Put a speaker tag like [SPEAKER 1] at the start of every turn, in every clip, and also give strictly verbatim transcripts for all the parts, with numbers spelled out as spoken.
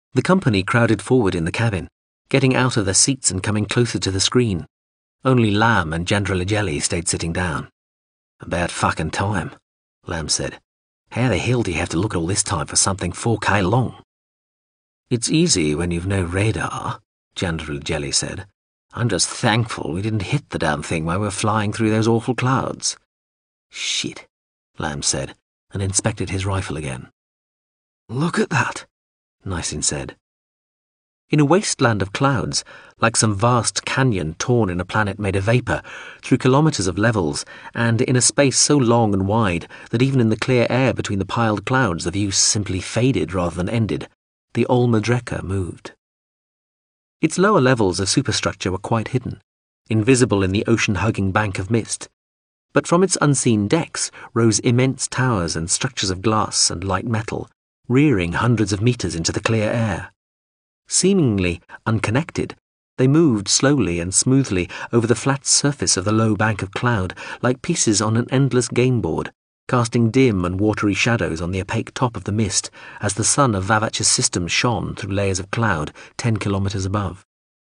[SPEAKER 1] The company crowded forward in the cabin, getting out of their seats and coming closer to the screen. Only Lamb and Chandra stayed sitting down. "About fucking time," Lamb said. "How the hell do you have to look at all this time for something four K long?" "It's easy when you've no radar," Chandra said. "I'm just thankful we didn't hit the damn thing while we were flying through those awful clouds." "Shit," Lamb said, and inspected his rifle again. "Look at that," Nisin said. In a wasteland of clouds, like some vast canyon torn in a planet made of vapour, through kilometres of levels, and in a space so long and wide that even in the clear air between the piled clouds the view simply faded rather than ended, the Olma Drecker moved. Its lower levels of superstructure were quite hidden, invisible in the ocean-hugging bank of mist, but from its unseen decks rose immense towers and structures of glass and light metal, rearing hundreds of metres into the clear air. Seemingly unconnected, they moved slowly and smoothly over the flat surface of the low bank of cloud like pieces on an endless game board, casting dim and watery shadows on the opaque top of the mist as the sun of Vavach's system shone through layers of cloud ten kilometres above.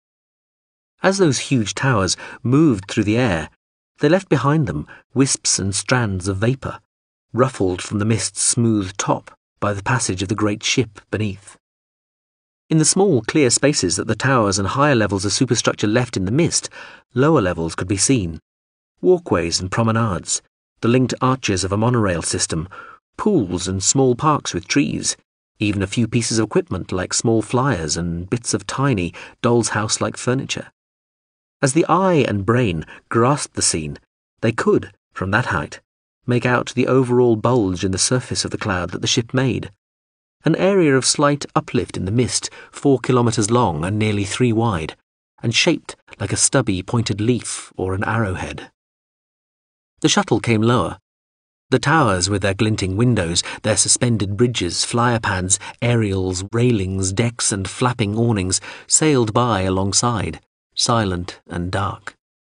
[SPEAKER 1] As those huge towers moved through the air, they left behind them wisps and strands of vapour, ruffled from the mist's smooth top by the passage of the great ship beneath. In the small, clear spaces that the towers and higher levels of superstructure left in the mist, lower levels could be seen. Walkways and promenades, the linked arches of a monorail system, pools and small parks with trees, even a few pieces of equipment like small flyers and bits of tiny, doll's house-like furniture. As the eye and brain grasped the scene, they could, from that height, make out the overall bulge in the surface of the cloud that the ship made. An area of slight uplift in the mist, four kilometres long and nearly three wide, and shaped like a stubby pointed leaf or an arrowhead. The shuttle came lower. The towers with their glinting windows, their suspended bridges, flyer pads, aerials, railings, decks and flapping awnings sailed by alongside, silent and dark.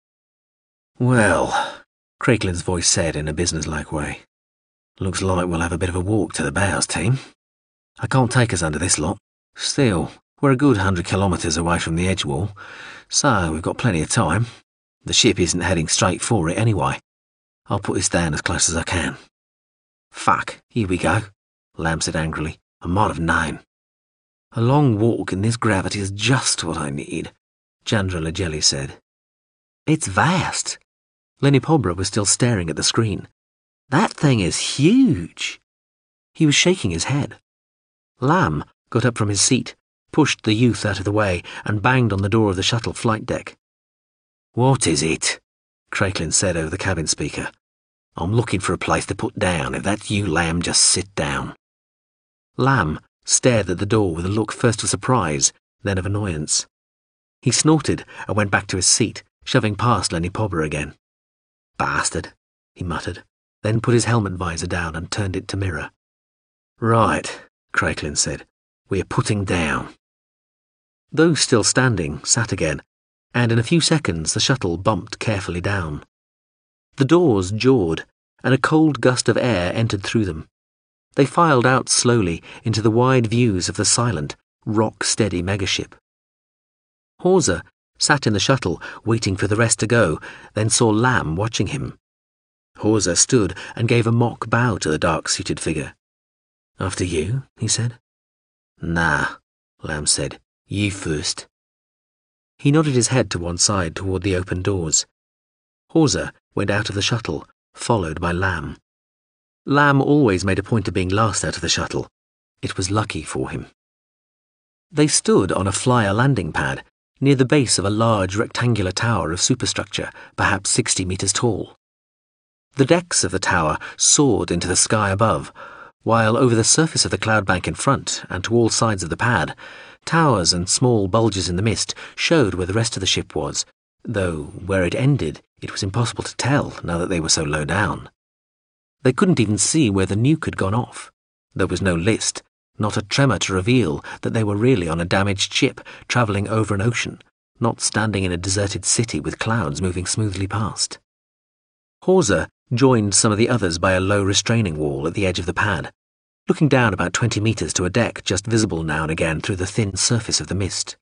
[SPEAKER 1] "Well," Craiklin's voice said in a businesslike way, "looks like we'll have a bit of a walk to the bows, team. I can't take us under this lot. Still, we're a good hundred kilometres away from the edge wall, so we've got plenty of time. The ship isn't heading straight for it anyway. I'll put this down as close as I can." "Fuck, here we go," Lamb said angrily. "I might have known." "A long walk in this gravity is just what I need," Chandra said. "It's vast." Lenny Pobra was still staring at the screen. "That thing is huge." He was shaking his head. Lamb got up from his seat, pushed the youth out of the way, and banged on the door of the shuttle flight deck. "What is it?" Craiklin said over the cabin speaker. "I'm looking for a place to put down. If that's you, Lamb, just sit down." Lamb stared at the door with a look first of surprise, then of annoyance. He snorted and went back to his seat, shoving past Lenny Pobra again. "Bastard," he muttered, then put his helmet visor down and turned it to mirror. "Right," Craiklin said. "We're putting down." Those still standing sat again, and in a few seconds the shuttle bumped carefully down. The doors jawed, and a cold gust of air entered through them. They filed out slowly into the wide views of the silent, rock-steady megaship. Hawser sat in the shuttle, waiting for the rest to go, then saw Lamb watching him. Hawser stood and gave a mock bow to the dark-suited figure. "After you," he said. "Nah," Lamb said. "You first." He nodded his head to one side toward the open doors. Hawser went out of the shuttle, followed by Lamb. Lamb always made a point of being last out of the shuttle. It was lucky for him. They stood on a flyer landing pad, near the base of a large rectangular tower of superstructure, perhaps sixty metres tall. The decks of the tower soared into the sky above, while over the surface of the cloud bank in front, and to all sides of the pad, towers and small bulges in the mist showed where the rest of the ship was, though where it ended it was impossible to tell now that they were so low down. They couldn't even see where the nuke had gone off. There was no list, not a tremor to reveal that they were really on a damaged ship travelling over an ocean, not standing in a deserted city with clouds moving smoothly past. Hawser joined some of the others by a low restraining wall at the edge of the pad. looking down about twenty metres to a deck just visible now and again through the thin surface of the mist.